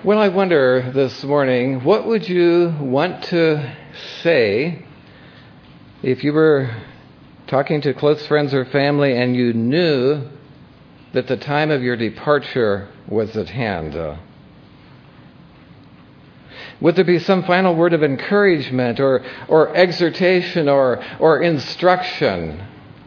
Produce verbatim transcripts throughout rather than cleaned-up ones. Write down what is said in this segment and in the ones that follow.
Well, I wonder this morning, what would you want to say if you were talking to close friends or family and you knew that the time of your departure was at hand? Uh, would there be some final word of encouragement or, or exhortation or, or instruction?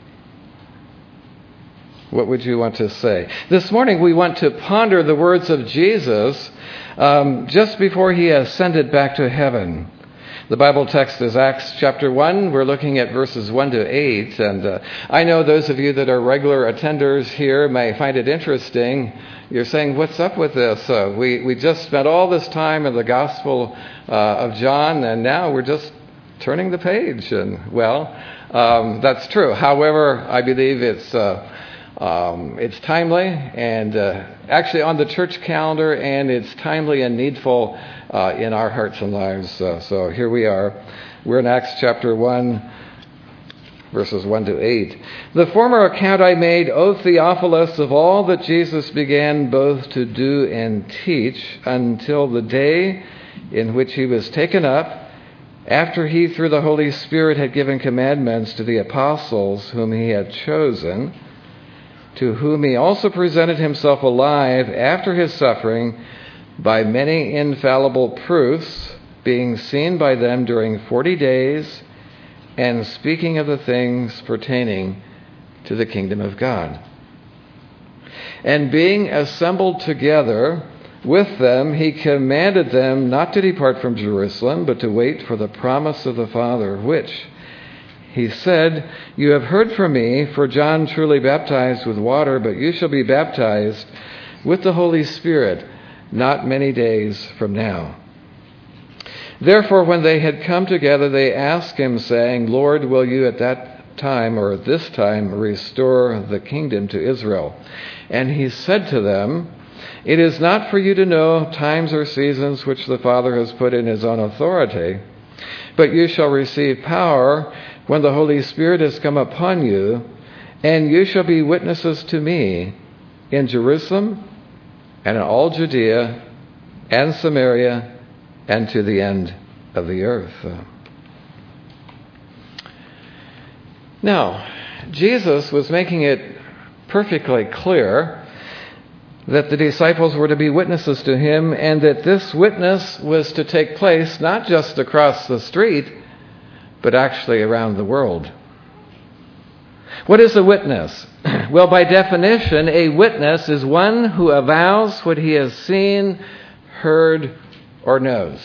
What would you want to say? This morning we want to ponder the words of Jesus um, just before he ascended back to heaven. The Bible text is Acts chapter one. We're looking at verses one to eight. And uh, I know those of you that are regular attenders here may find it interesting. You're saying, what's up with this? Uh, we, we just spent all this time in the Gospel uh, of John, and now we're just turning the page. And, well, um, that's true. However, I believe it's... Uh, Um, it's timely and uh, actually on the church calendar, and it's timely and needful uh, in our hearts and lives. Uh, so here we are. We're in Acts chapter one, verses one to eight. The former account I made, O Theophilus, of all that Jesus began both to do and teach until the day in which he was taken up, after he through the Holy Spirit had given commandments to the apostles whom he had chosen, to whom he also presented himself alive after his suffering by many infallible proofs, being seen by them during forty days, and speaking of the things pertaining to the kingdom of God. And being assembled together with them, he commanded them not to depart from Jerusalem, but to wait for the promise of the Father, which, he said, you have heard from me, for John truly baptized with water, but you shall be baptized with the Holy Spirit not many days from now. Therefore, when they had come together, they asked him, saying, Lord, will you at that time or at this time restore the kingdom to Israel? And he said to them, it is not for you to know times or seasons which the Father has put in his own authority, but you shall receive power when the Holy Spirit has come upon you, and you shall be witnesses to me in Jerusalem and in all Judea and Samaria and to the end of the earth. Now, Jesus was making it perfectly clear that the disciples were to be witnesses to him, and that this witness was to take place not just across the street, but actually around the world. What is a witness? Well, by definition, a witness is one who avows what he has seen, heard, or knows.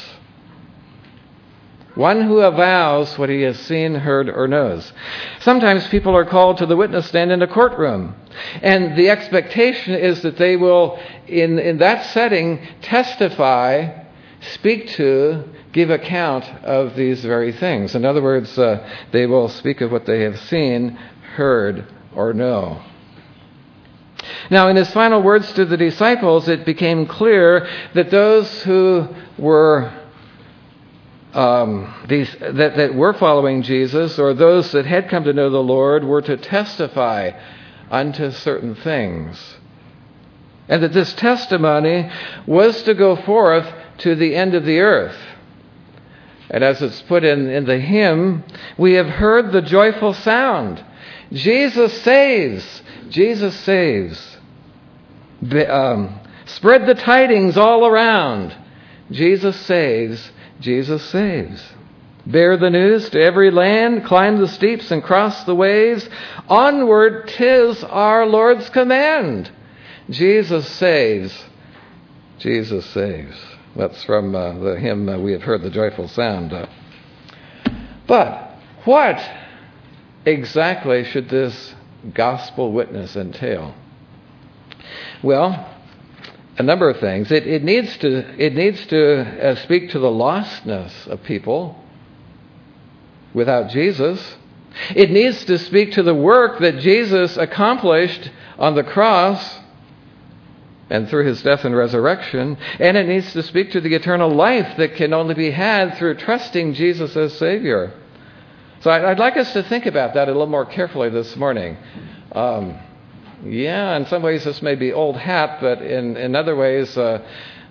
One who avows what he has seen, heard, or knows. Sometimes people are called to the witness stand in a courtroom, and the expectation is that they will, in, in that setting, testify, speak to, give account of these very things. In other words, uh, they will speak of what they have seen, heard, or know. Now, in his final words to the disciples, it became clear that those who were um, these that, that were following Jesus, or those that had come to know the Lord, were to testify unto certain things, and that this testimony was to go forth to the end of the earth. And as it's put in, in the hymn, we have heard the joyful sound. Jesus saves. Jesus saves. Be, um, spread the tidings all around. Jesus saves. Jesus saves. Bear the news to every land. Climb the steeps and cross the waves. Onward, 'tis our Lord's command. Jesus saves. Jesus saves. That's from uh, the hymn, uh, we have heard the joyful sound. Uh, but what exactly should this gospel witness entail? Well, a number of things. It, it needs to, it needs to uh, speak to the lostness of people without Jesus. It needs to speak to the work that Jesus accomplished on the cross and through his death and resurrection, and it needs to speak to the eternal life that can only be had through trusting Jesus as Savior. So I'd like us to think about that a little more carefully this morning. Um, yeah, in some ways this may be old hat, but in, in other ways, uh,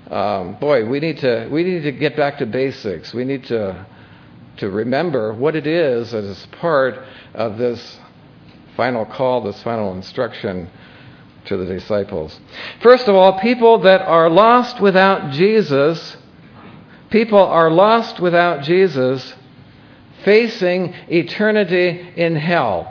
um, boy, we need to we need to get back to basics. We need to to remember what it is that is part of this final call, this final instruction to the disciples. First of all, people that are lost without Jesus, people are lost without Jesus, facing eternity in hell.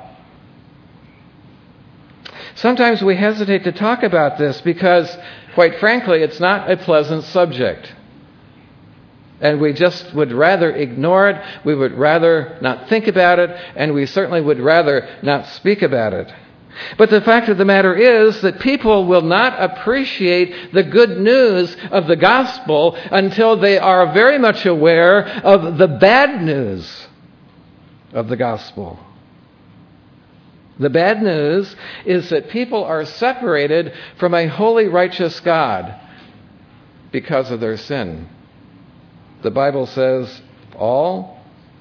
Sometimes we hesitate to talk about this because, quite frankly, it's not a pleasant subject. And we just would rather ignore it, we would rather not think about it, and we certainly would rather not speak about it. But the fact of the matter is that people will not appreciate the good news of the gospel until they are very much aware of the bad news of the gospel. The bad news is that people are separated from a holy, righteous God because of their sin. The Bible says all,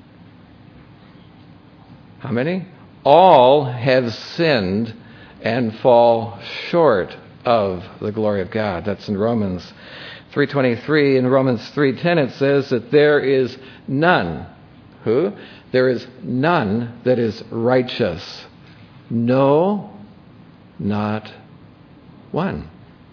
how many? All have sinned and fall short of the glory of God. That's in Romans three twenty-three. In Romans three ten it says that there is none. Who? There is none that is righteous. No, not one.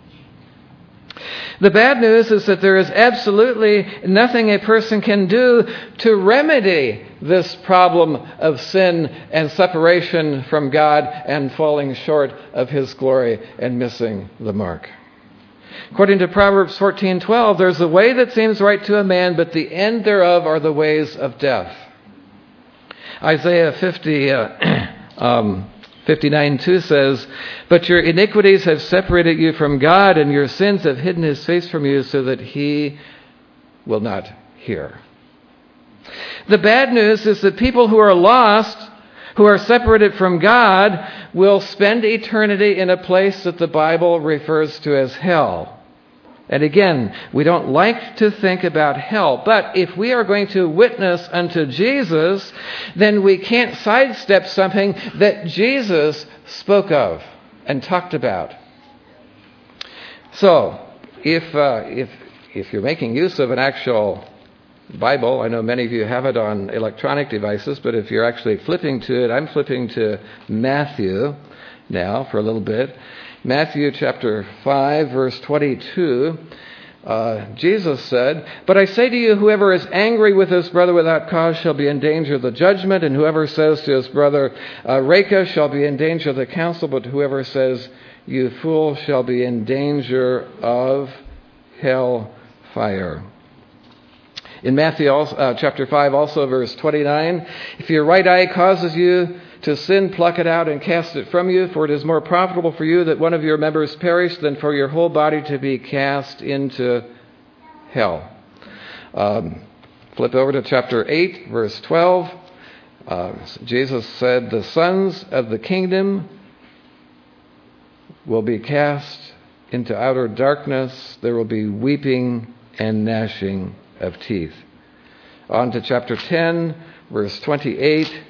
The bad news is that there is absolutely nothing a person can do to remedy this problem of sin and separation from God and falling short of His glory and missing the mark. According to Proverbs fourteen twelve, there's a way that seems right to a man, but the end thereof are the ways of death. Isaiah fifty, uh, um, fifty-nine two says, but your iniquities have separated you from God, and your sins have hidden His face from you so that He will not hear. The bad news is that people who are lost, who are separated from God, will spend eternity in a place that the Bible refers to as hell. And again, we don't like to think about hell, but if we are going to witness unto Jesus, then we can't sidestep something that Jesus spoke of and talked about. So, if uh, if if you're making use of an actual Bible, I know many of you have it on electronic devices, but if you're actually flipping to it, I'm flipping to Matthew now for a little bit. Matthew chapter five, verse twenty-two, uh, Jesus said, but I say to you, whoever is angry with his brother without cause shall be in danger of the judgment, and whoever says to his brother, uh, Reka, shall be in danger of the council, but whoever says, you fool, shall be in danger of hell fire. In Matthew uh, chapter five, also verse twenty-nine, if your right eye causes you to sin, pluck it out and cast it from you, for it is more profitable for you that one of your members perish than for your whole body to be cast into hell. Um, flip over to chapter eight, verse twelve. Uh, Jesus said, the sons of the kingdom will be cast into outer darkness. There will be weeping and gnashing of teeth. On to chapter ten, verse twenty-eight.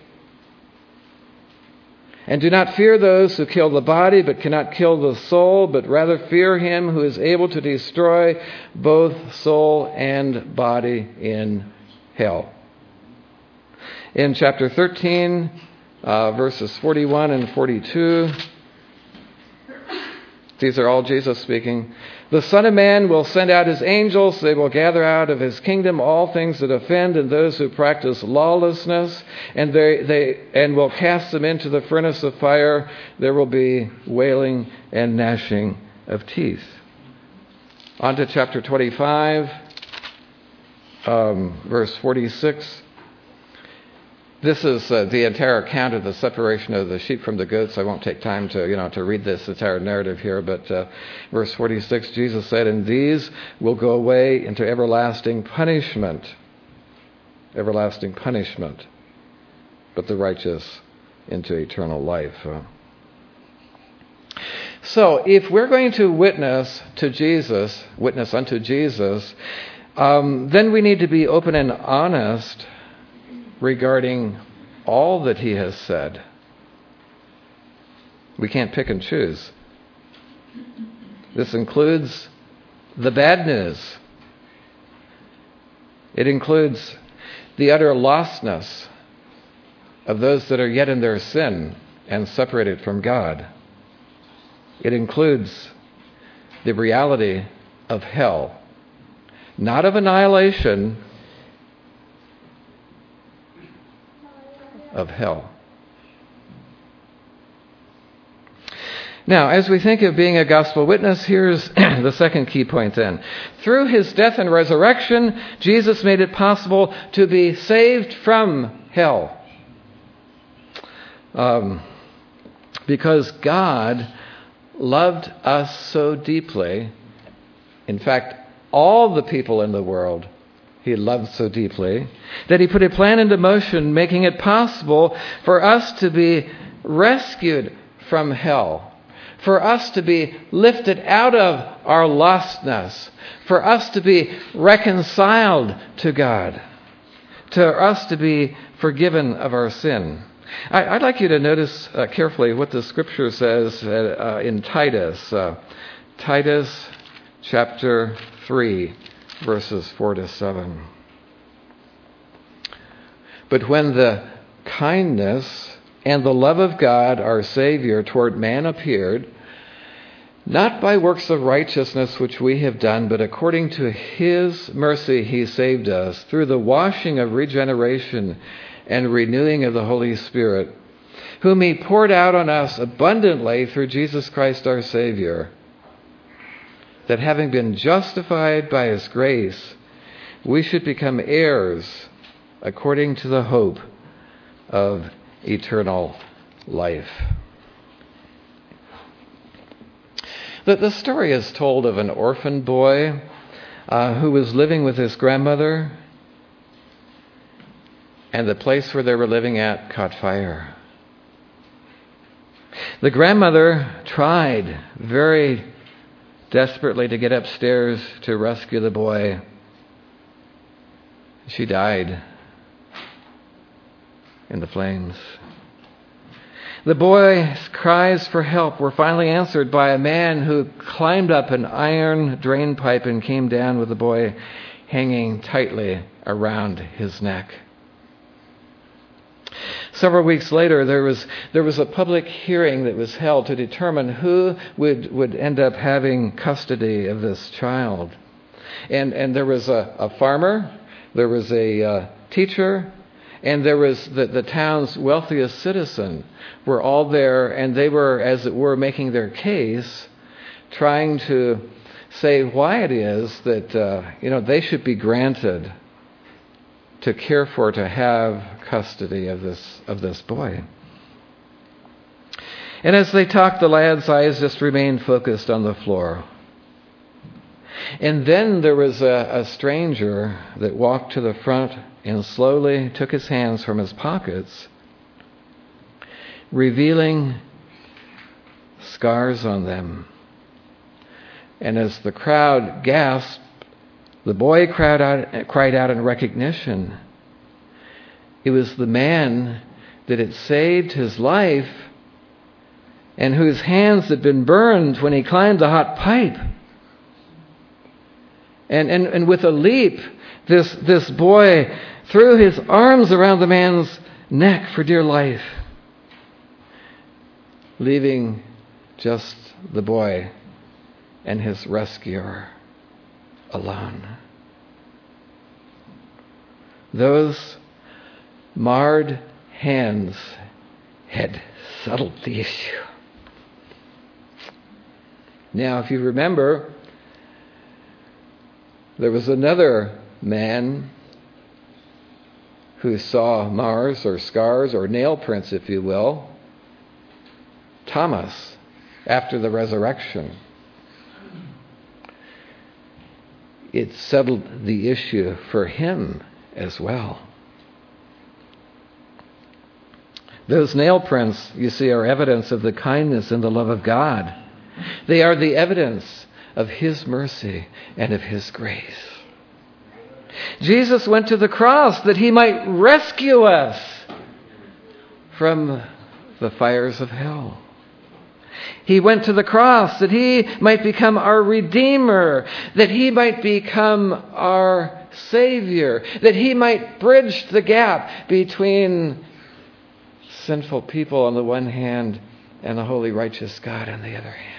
And do not fear those who kill the body, but cannot kill the soul, but rather fear him who is able to destroy both soul and body in hell. In chapter thirteen, uh, verses forty-one and forty-two, these are all Jesus speaking. The Son of Man will send out his angels. They will gather out of his kingdom all things that offend and those who practice lawlessness, and they, they and will cast them into the furnace of fire. There will be wailing and gnashing of teeth. On to chapter twenty-five, um, verse forty-six. This is uh, the entire account of the separation of the sheep from the goats. I won't take time to, you know, to read this entire narrative here, but uh, verse forty-six, Jesus said, and these will go away into everlasting punishment. Everlasting punishment. But the righteous into eternal life. Uh, so, if we're going to witness to Jesus, witness unto Jesus, um, then we need to be open and honest regarding all that he has said. We can't pick and choose. This includes the bad news. It includes the utter lostness of those that are yet in their sin and separated from God. It includes the reality of hell, not of annihilation, of hell. Now, as we think of being a gospel witness, here's the second key point then. Through his death and resurrection, Jesus made it possible to be saved from hell. Um, because God loved us so deeply, in fact, all the people in the world he loved so deeply, that he put a plan into motion, making it possible for us to be rescued from hell, for us to be lifted out of our lostness, for us to be reconciled to God, to us to be forgiven of our sin. I, I'd like you to notice uh, carefully what the Scripture says uh, uh, in Titus. Uh, Titus chapter three, verses four to seven. But when the kindness and the love of God, our Savior, toward man appeared, not by works of righteousness which we have done, but according to his mercy he saved us, through the washing of regeneration and renewing of the Holy Spirit, whom he poured out on us abundantly through Jesus Christ our Savior, that having been justified by his grace, we should become heirs according to the hope of eternal life. The, the story is told of an orphan boy uh, who was living with his grandmother, and the place where they were living at caught fire. The grandmother tried very desperately to get upstairs to rescue the boy. She died in the flames. The boy's cries for help were finally answered by a man who climbed up an iron drain pipe and came down with the boy hanging tightly around his neck. Several weeks later, there was there was a public hearing that was held to determine who would, would end up having custody of this child. And and there was a, a farmer, there was a uh, teacher, and there was the, the town's wealthiest citizen were all there, and they were, as it were, making their case, trying to say why it is that uh, you know they should be granted to care for, to have custody of this of this boy. And as they talked, the lad's eyes just remained focused on the floor. And then there was a, a stranger that walked to the front and slowly took his hands from his pockets, revealing scars on them. And as the crowd gasped, the boy cried out, cried out in recognition. It was the man that had saved his life and whose hands had been burned when he climbed the hot pipe. And, and, and with a leap, this, this boy threw his arms around the man's neck for dear life, leaving just the boy and his rescuer alone. Those marred hands had settled the issue. Now, if you remember, there was another man who saw mars or scars or nail prints, if you will, Thomas, after the resurrection. It settled the issue for him as well. Those nail prints, you see, are evidence of the kindness and the love of God. They are the evidence of his mercy and of his grace. Jesus went to the cross that he might rescue us from the fires of hell. He went to the cross that he might become our Redeemer, that he might become our Savior, that he might bridge the gap between sinful people on the one hand and the holy, righteous God on the other hand.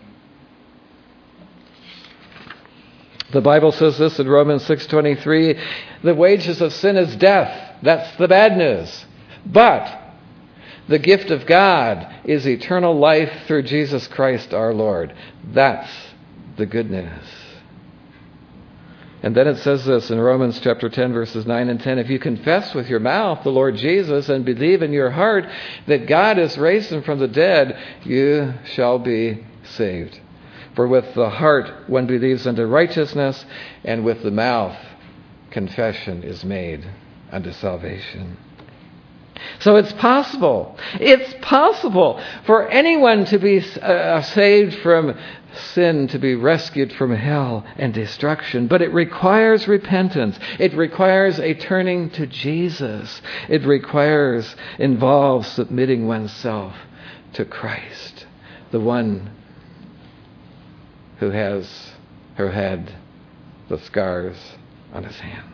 The Bible says this in Romans six twenty-three, the wages of sin is death. That's the bad news. But the gift of God is eternal life through Jesus Christ our Lord. That's the good news. And then it says this in Romans chapter ten, verses nine and ten. If you confess with your mouth the Lord Jesus and believe in your heart that God has raised him from the dead, you shall be saved. For with the heart one believes unto righteousness, and with the mouth confession is made unto salvation. So it's possible. It's possible for anyone to be uh, saved from sin, to be rescued from hell and destruction. But it requires repentance. It requires a turning to Jesus. It requires, involves submitting oneself to Christ, the one who has who had the scars on his hands.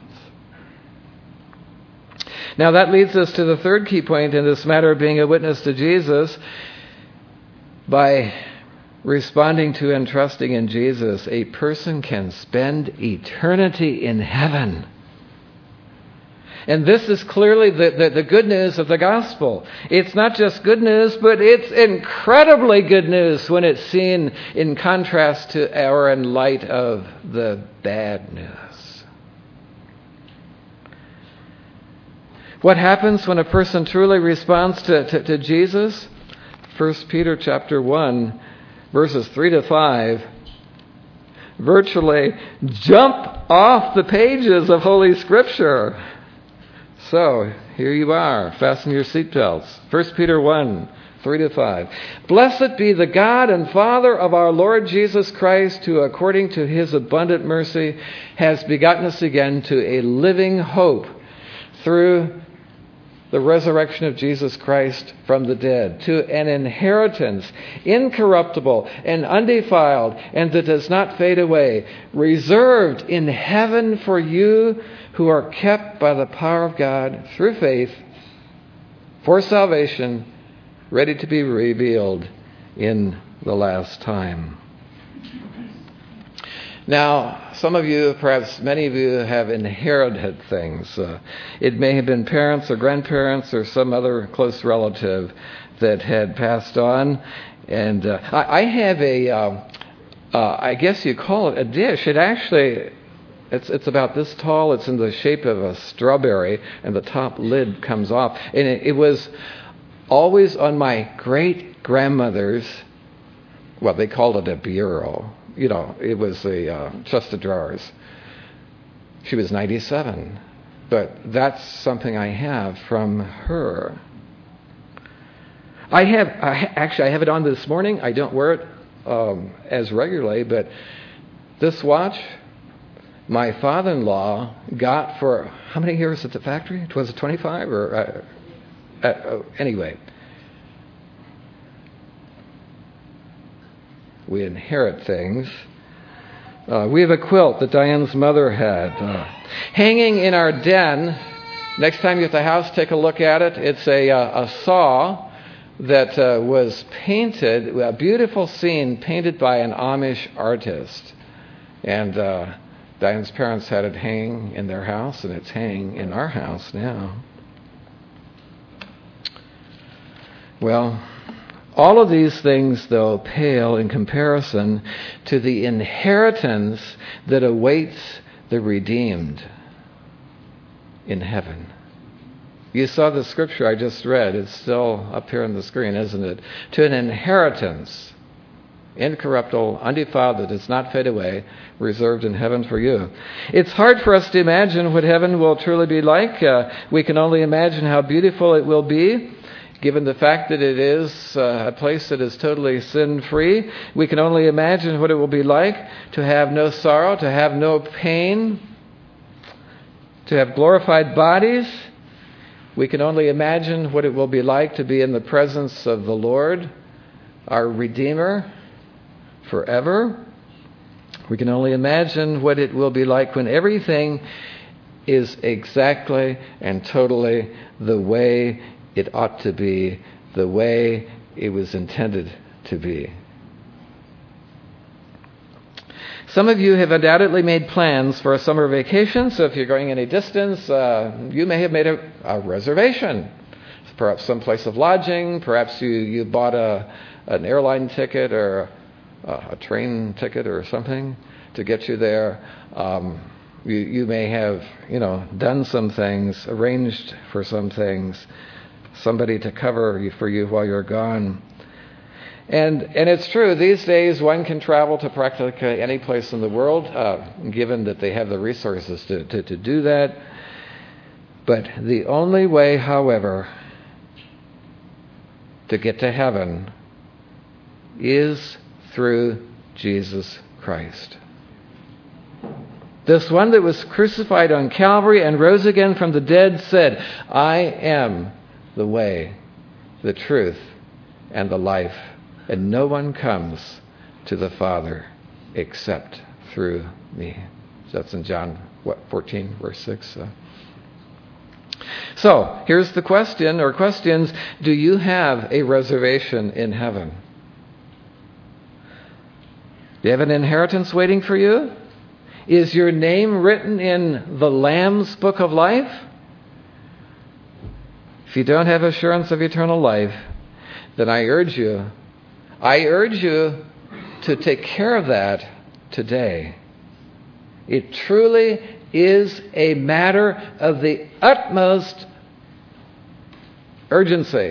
Now that leads us to the third key point in this matter of being a witness to Jesus. By responding to and trusting in Jesus, a person can spend eternity in heaven. And this is clearly the, the, the good news of the gospel. It's not just good news, but it's incredibly good news when it's seen in contrast to or in light of the bad news. What happens when a person truly responds to, to, to Jesus? First Peter chapter one, verses three to five, virtually jump off the pages of Holy Scripture. So, here you are. Fasten your seatbelts. First Peter one, three to five. Blessed be the God and Father of our Lord Jesus Christ, who according to his abundant mercy has begotten us again to a living hope through the resurrection of Jesus Christ from the dead, to an inheritance incorruptible and undefiled and that does not fade away, reserved in heaven for you who are kept by the power of God through faith for salvation, ready to be revealed in the last time. Now, some of you, perhaps many of you, have inherited things. Uh, it may have been parents or grandparents or some other close relative that had passed on. And uh, I, I have a, uh, uh, I guess you call it a dish. It actually, it's it's about this tall. It's in the shape of a strawberry, and the top lid comes off. And it, it was always on my great-grandmother's, well, they called it a bureau. You know, it was a uh, chest of drawers. She was ninety-seven. But that's something I have from her. I have, I, actually, I have it on this morning. I don't wear it um, as regularly, but this watch, my father-in-law got for how many years at the factory? Was it twenty-five or uh, uh, oh, anyway? We inherit things. Uh, we have a quilt that Diane's mother had uh, hanging in our den. Next time you're at the house, take a look at it. It's a, uh, a saw that uh, was painted, a beautiful scene painted by an Amish artist. And uh, Diane's parents had it hanging in their house, and it's hanging in our house now. Well, all of these things, though, pale in comparison to the inheritance that awaits the redeemed in heaven. You saw the scripture I just read. It's still up here on the screen, isn't it? To an inheritance, incorruptible, undefiled, that does not fade away, reserved in heaven for you. It's hard for us to imagine what heaven will truly be like. Uh, we can only imagine how beautiful it will be. Given the fact that it is uh, a place that is totally sin-free, we can only imagine what it will be like to have no sorrow, to have no pain, to have glorified bodies. We can only imagine what it will be like to be in the presence of the Lord, our Redeemer forever. We can only imagine what it will be like when everything is exactly and totally the way it ought to be, the way it was intended to be. Some of you have undoubtedly made plans for a summer vacation, so if you're going any distance, uh, you may have made a, a reservation. Perhaps some place of lodging, perhaps you, you bought a an airline ticket or a, a train ticket or something to get you there. Um, you, you may have, you know, done some things, arranged for some things, somebody to cover you, for you while you're gone. And and it's true, these days one can travel to practically any place in the world, uh, given that they have the resources to, to, to do that. But the only way, however, to get to heaven is through Jesus Christ. This one that was crucified on Calvary and rose again from the dead said, I am the way, the truth, and the life. And no one comes to the Father except through me. That's in John, what, fourteen, verse six. Uh, so, here's the question, or questions. Do you have a reservation in heaven? Do you have an inheritance waiting for you? Is your name written in the Lamb's book of life? If you don't have assurance of eternal life, then I urge you I urge you to take care of that today. It truly is a matter of the utmost urgency.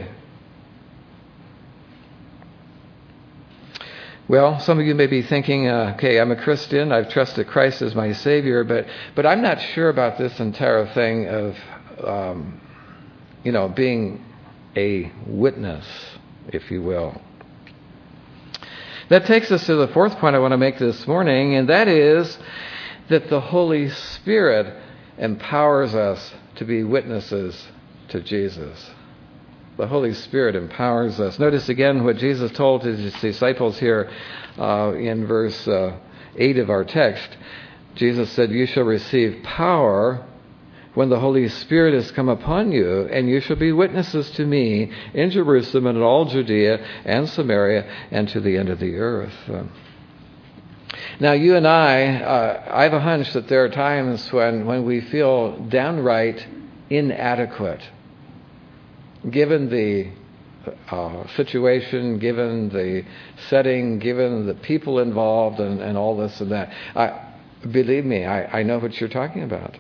Well, some of you may be thinking, uh, okay, I'm a Christian, I've trusted Christ as my Savior, but but I'm not sure about this entire thing of, um, you know, being a witness, if you will. That takes us to the fourth point I want to make this morning, and that is that the Holy Spirit empowers us to be witnesses to Jesus. The Holy Spirit empowers us. Notice again what Jesus told his disciples here uh, in verse uh, eight of our text. Jesus said, you shall receive power when the Holy Spirit has come upon you, and you shall be witnesses to me in Jerusalem and in all Judea and Samaria and to the end of the earth. Uh, now, you and I, uh, I have a hunch that there are times when, when we feel downright inadequate, given the uh, situation, given the setting, given the people involved, and, and all this and that. I, believe me, I, I know what you're talking about.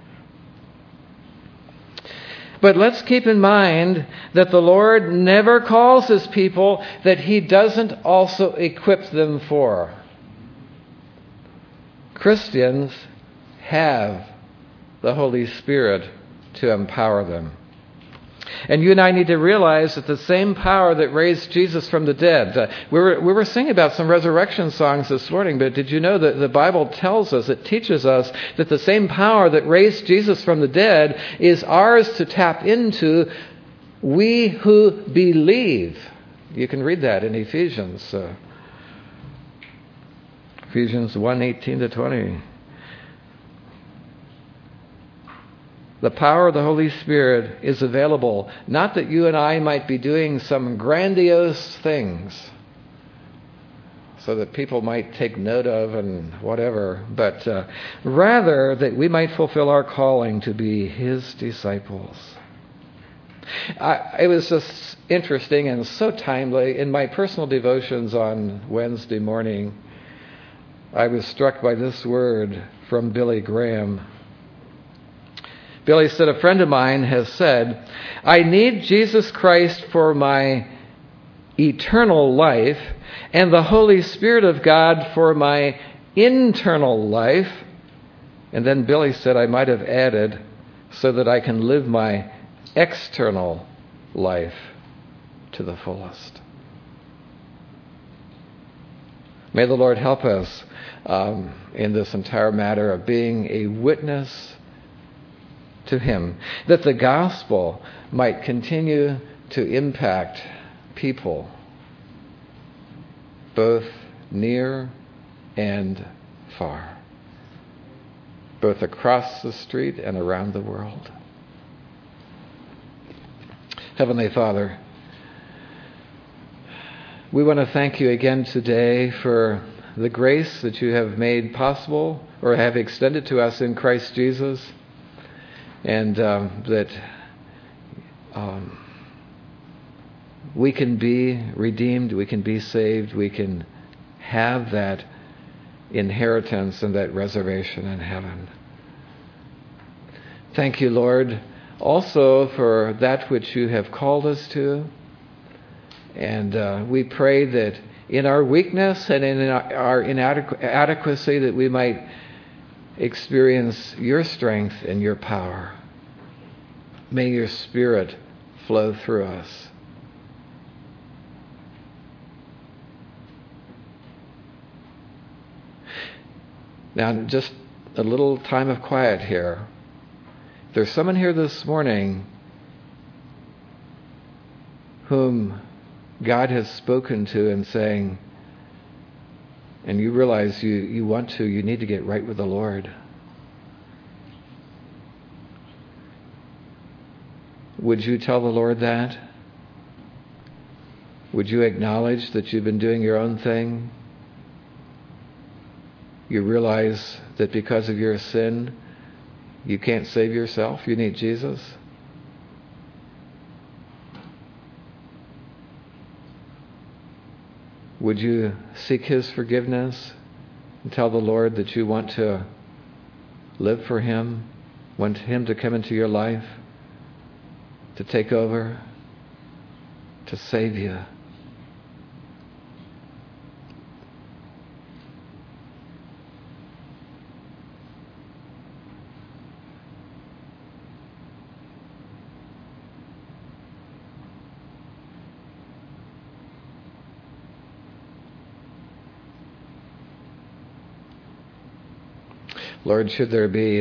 But let's keep in mind that the Lord never calls his people that he doesn't also equip them for. Christians have the Holy Spirit to empower them. And you and I need to realize that the same power that raised Jesus from the dead. Uh, we were we were singing about some resurrection songs this morning, but did you know that the Bible tells us, it teaches us, that the same power that raised Jesus from the dead is ours to tap into, we who believe. You can read that in Ephesians. Uh, Ephesians one, eighteen to twenty. The power of the Holy Spirit is available, not that you and I might be doing some grandiose things so that people might take note of and whatever, but uh, rather that we might fulfill our calling to be his disciples. I, it was just interesting and so timely. In my personal devotions on Wednesday morning, I was struck by this word from Billy Graham. Billy said, a friend of mine has said, I need Jesus Christ for my eternal life and the Holy Spirit of God for my internal life. And then Billy said, I might have added, so that I can live my external life to the fullest. May the Lord help us um, in this entire matter of being a witness to him, that the gospel might continue to impact people both near and far, both across the street and around the world. Heavenly Father, we want to thank you again today for the grace that you have made possible or have extended to us in Christ Jesus, and um, that um, we can be redeemed, we can be saved, we can have that inheritance and that reservation in heaven. Thank you, Lord, also for that which you have called us to. And uh, we pray that in our weakness and in our inadequacy that we might experience your strength and your power. May your Spirit flow through us. Now, just a little time of quiet here. If there's someone here this morning whom God has spoken to and saying, and you realize you, you want to, you need to get right with the Lord. Would you tell the Lord that? Would you acknowledge that you've been doing your own thing? You realize that because of your sin, you can't save yourself. You need Jesus. Would you seek his forgiveness and tell the Lord that you want to live for him, want him to come into your life, to take over, to save you? Lord, should there be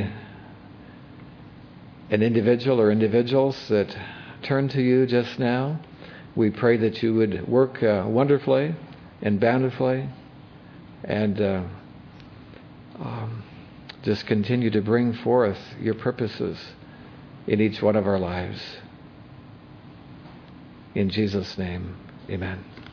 an individual or individuals that turn to you just now, we pray that you would work uh, wonderfully and bountifully and uh, um, just continue to bring forth your purposes in each one of our lives. In Jesus' name, amen.